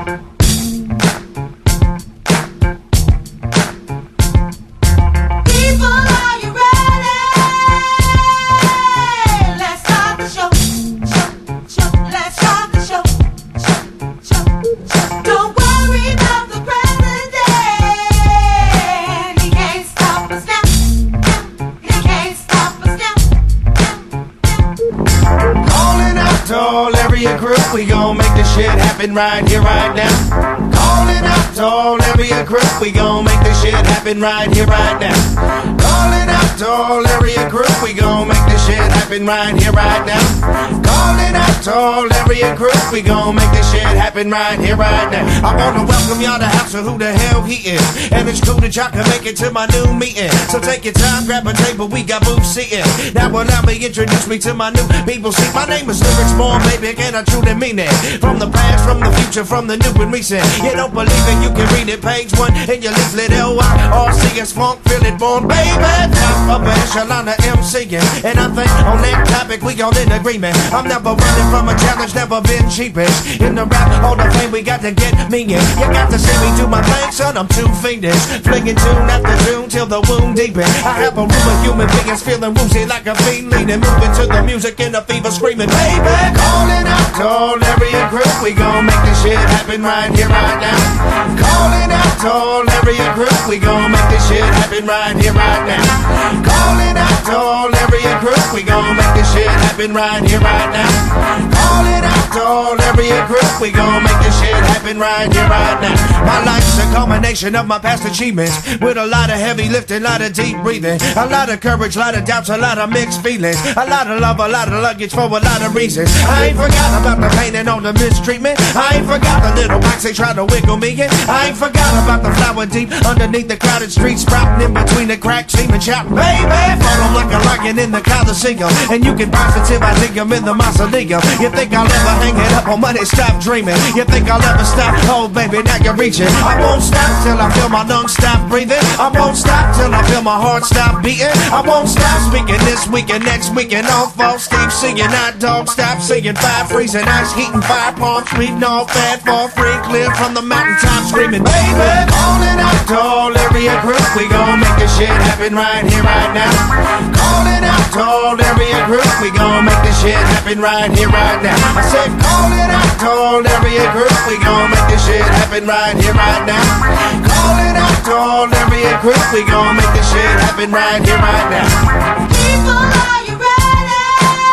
All area group, we gon' make this shit happen right here, right now. Calling out to all area group, we gon' make this shit happen right here, right now. Calling out to all area group, we gon' make this shit happen right here, right now. Calling out to all area group, we gon' make this shit happen right here, right now. I wanna welcome y'all to House of Who the Hell He Is, and it's cool that y'all can make it to my new meeting. So take your time, grab a table, we got booths seating. Now allow me introduce me to my new people. See, my name is Lyrics Born, baby, and I truly mean it. From the past, from the future, from the new and recent. You don't believe it, you can read it, page 1 in your leaflet. L-Y-R-C-S, funk, feel it, born, baby. Top of echelon of MCing, and I think on that topic we all in agreement. I'm never running from a challenge, never been cheapish. In the rap hall of fame, we got to get me in. You got to see me do my thing, son, I'm too fiendish. Flinging tune after tune till the wound deepen. I have a room of human beings feeling woozy like a fiend leading, moving to the music in a fever, screaming, baby. Calling out to all area group, we gon' make this shit happen right here, right now. Calling out to all area group, we gon' make this shit happen right here, right now. Calling out to all area group, we gon' make this shit happen right here, right now. Calling out to all area group, we gon' make this shit happen right here, right now. My life's a culmination of my past achievements, with a lot of heavy lifting, a lot of deep breathing, a lot of courage, a lot of doubts, a lot of mixed feelings, a lot of love, a lot of luggage for a lot of reasons. I ain't forgot about the pain and all the mistreatment. I ain't forgot the little wax they try to wiggle me in. I ain't forgot about the flower deep underneath the crowded streets, sprouting in between the cracks, seeming shout, baby, follow like a lion in the Coliseum, and you can bounce until I dig 'em in the mausoleum. You think I'll ever hang it up on money? Stop dreaming. You think I'll ever stop? Oh, baby, now you're reaching. I won't stop till I feel my lungs stop breathing. I won't stop till I feel my heart stop beating. I won't stop speaking this week and next week and all fall Steve singing. I don't stop singing. Fire freezing, ice heating, fire palms reading all fat for free, clear from the mountaintop screaming, baby. Calling out to all area group, we gon' make this shit happen right here, right now. Calling out to all area group, we gon' make this shit happen right here, right now. I said calling out to all area group, we gon' make this shit happen right here, right now. Calling out to all area group, we gon' make this shit happen right here, right now. People, are you ready?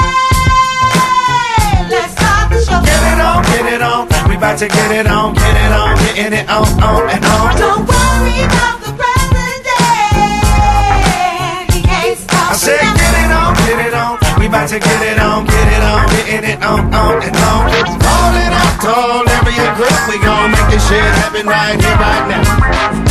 Let's start the show. Get it on, get it on. We about to get it on, get it on, getting it on and on. Don't worry about the president. He can't stop. I said get it on, get it on. We about to get it on, getting it on and on. Calling out to all area group, we gon' make this shit happen right here, right now.